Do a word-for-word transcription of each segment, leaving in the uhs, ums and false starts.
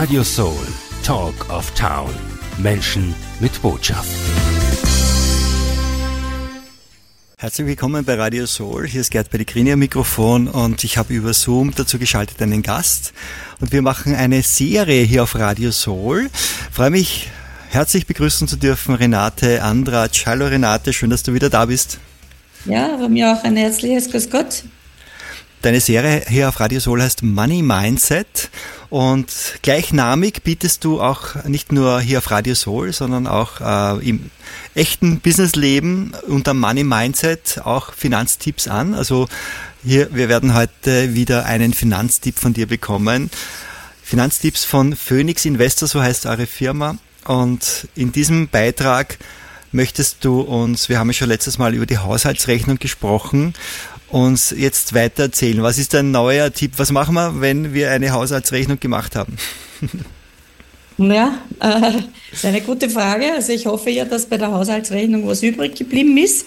Radio Soul, Talk of Town. Menschen mit Botschaft. Herzlich willkommen bei Radio Soul. Hier ist Gerd Pellegrini am Mikrofon und ich habe über Zoom dazu geschaltet einen Gast. Und wir machen eine Serie hier auf Radio Soul. Ich freue mich, herzlich begrüßen zu dürfen Renate Andratsch. Hallo Renate, schön, dass du wieder da bist. Ja, von mir auch ein herzliches Grüß Gott. Deine Serie hier auf Radio Soul heißt Money Mindset und gleichnamig bietest du auch nicht nur hier auf Radio Soul, sondern auch äh, im echten Businessleben unter Money Mindset auch Finanztipps an. Also hier, wir werden heute wieder einen Finanztipp von dir bekommen. Finanztipps von Phoenix Investor, so heißt eure Firma. Und in diesem Beitrag möchtest du uns, wir haben ja schon letztes Mal über die Haushaltsrechnung gesprochen, uns jetzt weiter erzählen. Was ist dein neuer Tipp? Was machen wir, wenn wir eine Haushaltsrechnung gemacht haben? Ja, äh, das ist eine gute Frage. Also ich hoffe ja, dass bei der Haushaltsrechnung was übrig geblieben ist.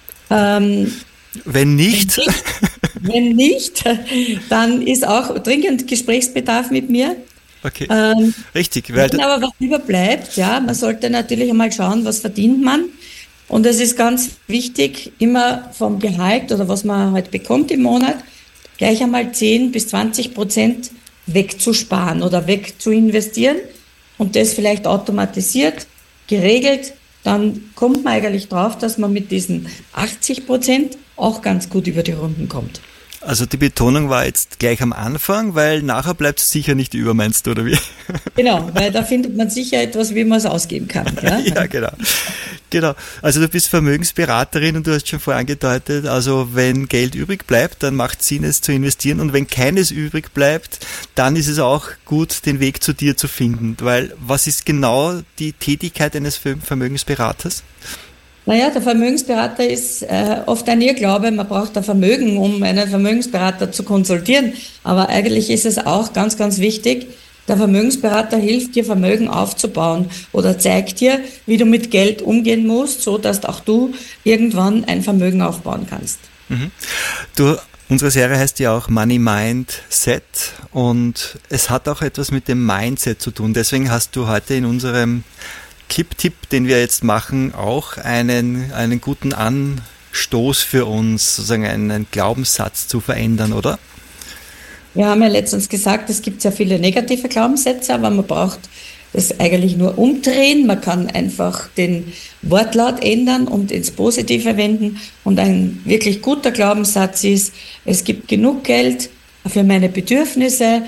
Ähm, wenn nicht? Wenn nicht, wenn nicht, dann ist auch dringend Gesprächsbedarf mit mir. Okay, ähm, richtig. Weil wenn aber was überbleibt, ja, man sollte natürlich einmal schauen, was verdient man. Und es ist ganz wichtig, immer vom Gehalt oder was man halt bekommt im Monat, gleich einmal zehn bis zwanzig Prozent wegzusparen oder wegzuinvestieren und das vielleicht automatisiert, geregelt. Dann kommt man eigentlich drauf, dass man mit diesen achtzig Prozent auch ganz gut über die Runden kommt. Also die Betonung war jetzt gleich am Anfang, weil nachher bleibt es sicher nicht über, meinst du, oder wie? Genau, weil da findet man sicher etwas, wie man es ausgeben kann. Ja, ja genau. Genau. Also du bist Vermögensberaterin und du hast schon vorher angedeutet, also wenn Geld übrig bleibt, dann macht es Sinn, es zu investieren und wenn keines übrig bleibt, dann ist es auch gut, den Weg zu dir zu finden, weil was ist genau die Tätigkeit eines Vermögensberaters? Naja, der Vermögensberater ist äh, oft ein Irrglaube, man braucht ein Vermögen, um einen Vermögensberater zu konsultieren. Aber eigentlich ist es auch ganz, ganz wichtig, der Vermögensberater hilft dir, Vermögen aufzubauen oder zeigt dir, wie du mit Geld umgehen musst, so dass auch du irgendwann ein Vermögen aufbauen kannst. Mhm. Du, unsere Serie heißt ja auch Money Mindset und es hat auch etwas mit dem Mindset zu tun. Deswegen hast du heute in unserem Clip-Tipp, den wir jetzt machen, auch einen, einen guten Anstoß für uns, sozusagen einen Glaubenssatz zu verändern, oder? Wir haben ja letztens gesagt, es gibt sehr viele negative Glaubenssätze, aber man braucht das eigentlich nur umdrehen. Man kann einfach den Wortlaut ändern und ins Positive wenden. Und ein wirklich guter Glaubenssatz ist, es gibt genug Geld für meine Bedürfnisse.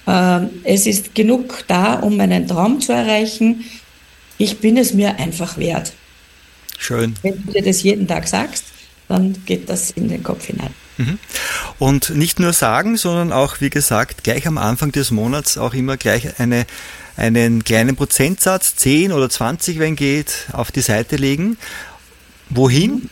Es ist genug da, um meinen Traum zu erreichen. Ich bin es mir einfach wert. Schön. Wenn du dir das jeden Tag sagst, dann geht das in den Kopf hinein. Und nicht nur sagen, sondern auch, wie gesagt, gleich am Anfang des Monats auch immer gleich eine, einen kleinen Prozentsatz, zehn oder zwanzig, wenn geht, auf die Seite legen. Wohin?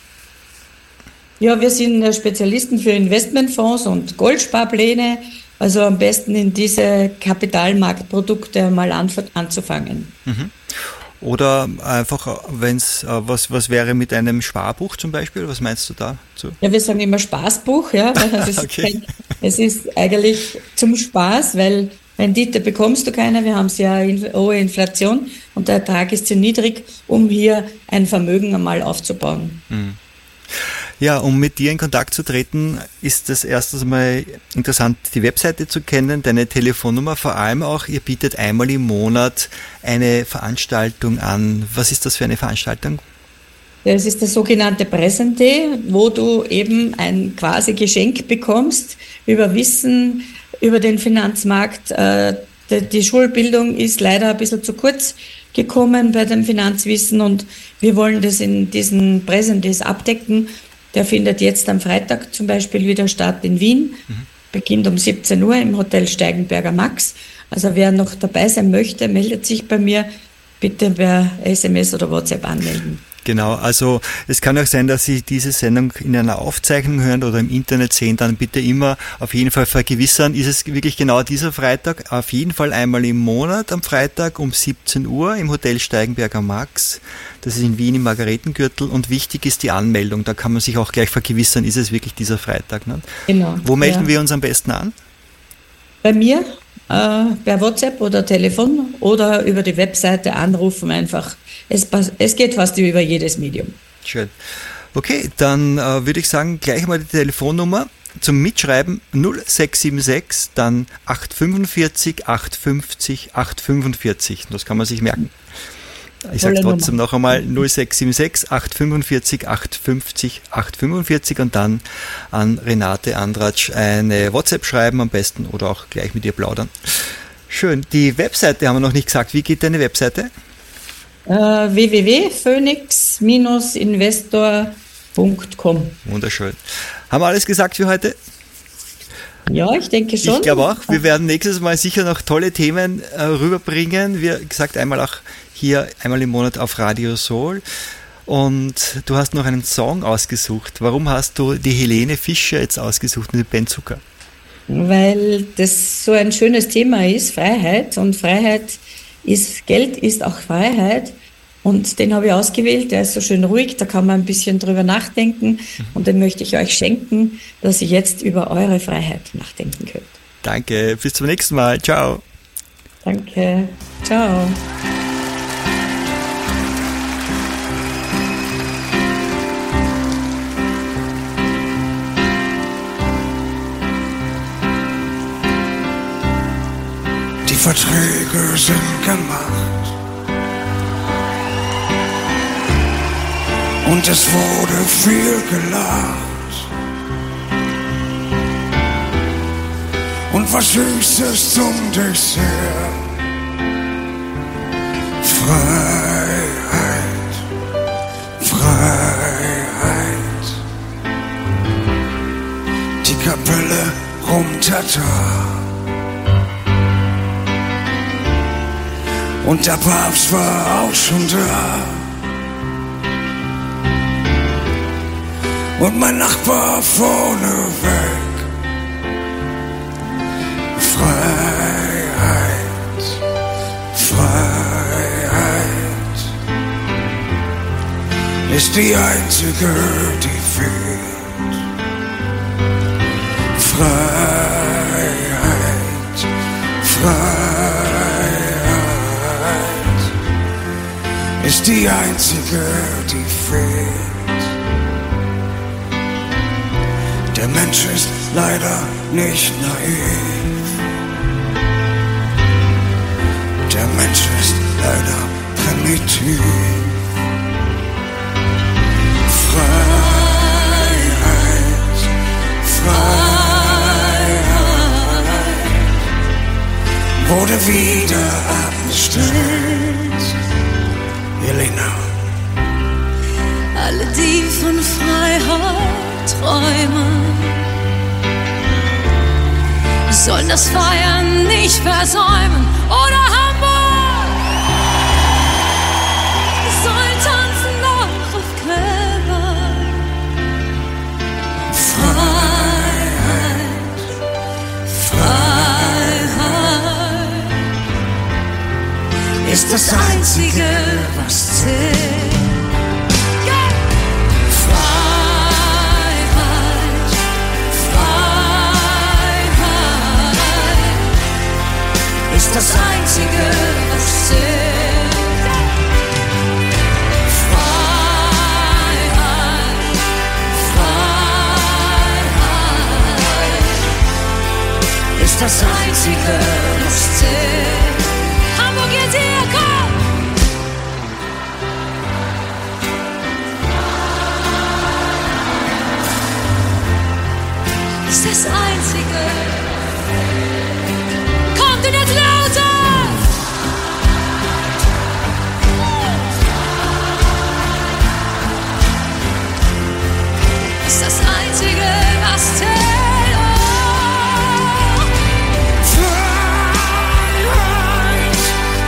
Ja, wir sind Spezialisten für Investmentfonds und Goldsparpläne. Also am besten in diese Kapitalmarktprodukte mal anzufangen. Mhm. Oder einfach, wenn es, was, was wäre mit einem Sparbuch zum Beispiel? Was meinst du dazu? Ja, wir sagen immer Spaßbuch, ja. Weil es, okay. ist kein, es ist eigentlich zum Spaß, weil Rendite bekommst du keine. Wir haben ja hohe Inflation und der Ertrag ist zu niedrig, um hier ein Vermögen einmal aufzubauen. Mhm. Ja, um mit dir in Kontakt zu treten, ist es erstens mal interessant, die Webseite zu kennen, deine Telefonnummer, vor allem auch, ihr bietet einmal im Monat eine Veranstaltung an. Was ist das für eine Veranstaltung? Das ist der sogenannte Present Day, wo du eben ein quasi Geschenk bekommst über Wissen, über den Finanzmarkt. Die Schulbildung ist leider ein bisschen zu kurz gekommen bei dem Finanzwissen und wir wollen das in diesen Present Days abdecken. Der findet jetzt am Freitag zum Beispiel wieder statt in Wien, mhm. beginnt um siebzehn Uhr im Hotel Steigenberger Max. Also wer noch dabei sein möchte, meldet sich bei mir, bitte per S M S oder WhatsApp anmelden. Genau, also es kann auch sein, dass Sie diese Sendung in einer Aufzeichnung hören oder im Internet sehen, dann bitte immer auf jeden Fall vergewissern, ist es wirklich genau dieser Freitag, auf jeden Fall einmal im Monat am Freitag um siebzehn Uhr im Hotel Steigenberger Max, das ist in Wien im Margaretengürtel und wichtig ist die Anmeldung, da kann man sich auch gleich vergewissern, ist es wirklich dieser Freitag. Ne? Genau. Wo melden ja. wir uns am besten an? Bei mir äh, per WhatsApp oder Telefon oder über die Webseite anrufen einfach. Es, es geht fast über jedes Medium. Schön. Okay, dann äh, würde ich sagen, gleich mal die Telefonnummer zum Mitschreiben null sechs sieben sechs, dann acht fünfundvierzig, acht fünfzig, acht fünfundvierzig. Das kann man sich merken. Ich sage trotzdem noch einmal null sechs sieben sechs, acht fünfundvierzig, acht fünfzig, acht fünfundvierzig und dann an Renate Andratsch eine WhatsApp schreiben am besten oder auch gleich mit ihr plaudern. Schön. Die Webseite haben wir noch nicht gesagt. Wie geht deine Webseite? Uh, w w w punkt phoenix Bindestrich investor punkt com. Wunderschön. Haben wir alles gesagt für heute? Ja, ich denke schon. Ich glaube auch. Wir werden nächstes Mal sicher noch tolle Themen äh, rüberbringen. Wie gesagt, einmal auch hier, einmal im Monat auf Radio Soul. Und du hast noch einen Song ausgesucht. Warum hast du die Helene Fischer jetzt ausgesucht mit Ben Zucker? Weil das so ein schönes Thema ist, Freiheit. Und Freiheit ist, Geld ist auch Freiheit. Und den habe ich ausgewählt, der ist so schön ruhig, da kann man ein bisschen drüber nachdenken. Und den möchte ich euch schenken, dass ihr jetzt über eure Freiheit nachdenken könnt. Danke, bis zum nächsten Mal. Ciao. Danke, ciao. Die Verträge sind gemacht. Und es wurde viel gelacht. Und was Süßes zum Dessert. Freiheit, Freiheit. Die Kapelle Rum-Tata. Und der Papst war auch schon da. Und mein Nachbar vorne weg. Freiheit, Freiheit ist die einzige, die fehlt. Freiheit, Freiheit ist die einzige, die fehlt. Der Mensch ist leider nicht naiv. Der Mensch ist leider primitiv. Freiheit, Freiheit wurde wieder abgestellt. Elena. Alle, die von Freiheit träumen, sollen das Feiern nicht versäumen. Oder Hamburg sollen tanzen noch auf Gräber. Freiheit, Freiheit ist das Einzige, was zählt. Das Einzige, was zählt. Freiheit, Freiheit ist das Einzige, was zählt. Hamburg, jetzt hier, komm! Ist das Einzige. Kommt denn jetzt lauter! Ist das Einzige, was zählt. Freiheit,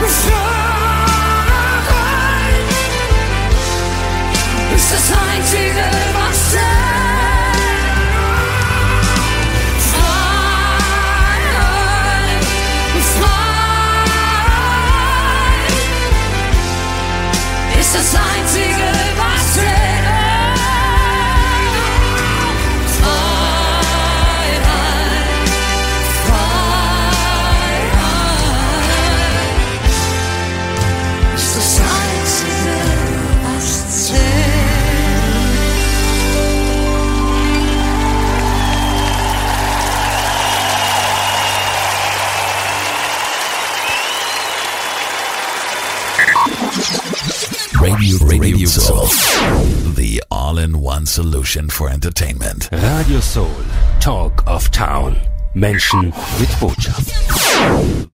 Freiheit ist das Einzige, was zählt. Freiheit, Freiheit Soul. The all-in-one solution for entertainment. Radio Soul, Talk of Town. Menschen mit Botschaft.